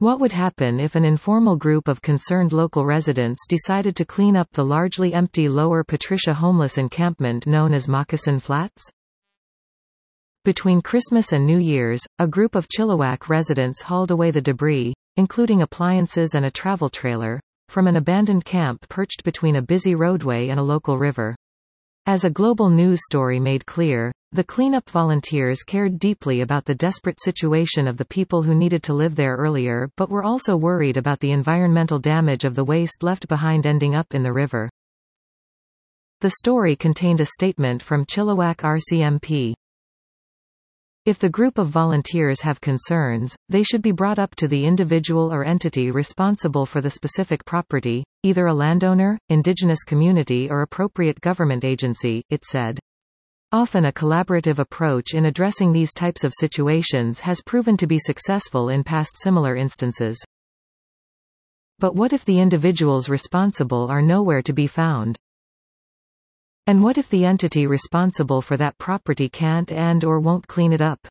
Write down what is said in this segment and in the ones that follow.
What would happen if an informal group of concerned local residents decided to clean up the largely empty Lower Patricia homeless encampment known as Moccasin Flats? Between Christmas and New Year's, a group of Chilliwack residents hauled away the debris, including appliances and a travel trailer, from an abandoned camp perched between a busy roadway and a local river. As a global news story made clear, the cleanup volunteers cared deeply about the desperate situation of the people who needed to live there earlier but were also worried about the environmental damage of the waste left behind ending up in the river. The story contained a statement from Chilliwack RCMP. If the group of volunteers have concerns, they should be brought up to the individual or entity responsible for the specific property, either a landowner, indigenous community or appropriate government agency, it said. Often a collaborative approach in addressing these types of situations has proven to be successful in past similar instances. But what if the individuals responsible are nowhere to be found? And what if the entity responsible for that property can't and/or won't clean it up?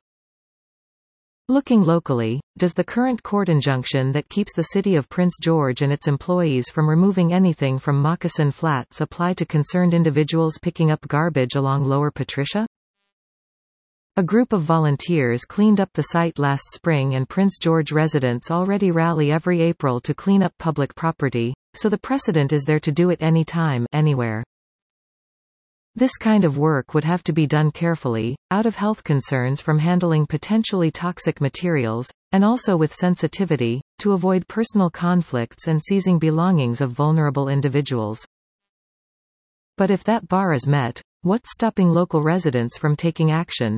Looking locally, does the current court injunction that keeps the city of Prince George and its employees from removing anything from Moccasin Flats apply to concerned individuals picking up garbage along Lower Patricia? A group of volunteers cleaned up the site last spring, and Prince George residents already rally every April to clean up public property, so the precedent is there to do it anytime, anywhere. This kind of work would have to be done carefully, out of health concerns from handling potentially toxic materials, and also with sensitivity, to avoid personal conflicts and seizing belongings of vulnerable individuals. But if that bar is met, what's stopping local residents from taking action?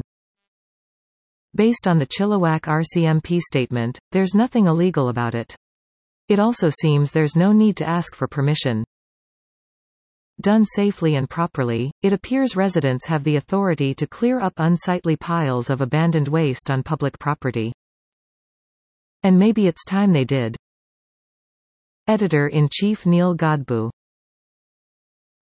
Based on the Chilliwack RCMP statement, there's nothing illegal about it. It also seems there's no need to ask for permission. Done safely and properly, it appears residents have the authority to clear up unsightly piles of abandoned waste on public property. And maybe it's time they did. Editor-in-Chief Neil Godbout.